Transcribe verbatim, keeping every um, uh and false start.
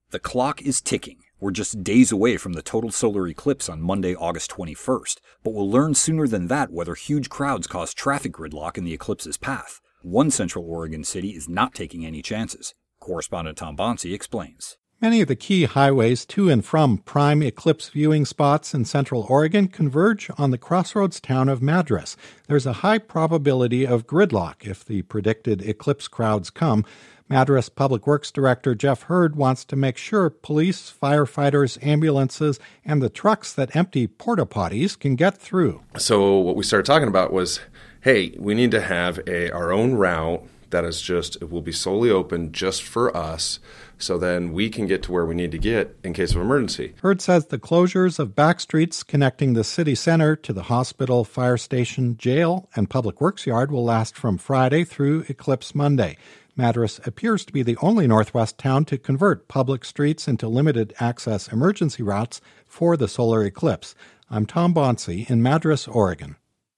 The clock is ticking. We're just days away from the total solar eclipse on Monday, August twenty-first, but we'll learn sooner than that whether huge crowds cause traffic gridlock in the eclipse's path. One Central Oregon city is not taking any chances. Correspondent Tom Bonsi explains. Many of the key highways to and from prime eclipse viewing spots in Central Oregon converge on the crossroads town of Madras. There's a high probability of gridlock if the predicted eclipse crowds come. Madras Public Works Director Jeff Hurd wants to make sure police, firefighters, ambulances, and the trucks that empty porta potties can get through. So what we started talking about was, hey, we need to have a our own route that is just, it will be solely open just for us, so then we can get to where we need to get in case of emergency. Hurd says the closures of back streets connecting the city center to the hospital, fire station, jail, and public works yard will last from Friday through Eclipse Monday. Madras appears to be the only Northwest town to convert public streets into limited access emergency routes for the solar eclipse. I'm Tom Bonsi in Madras, Oregon.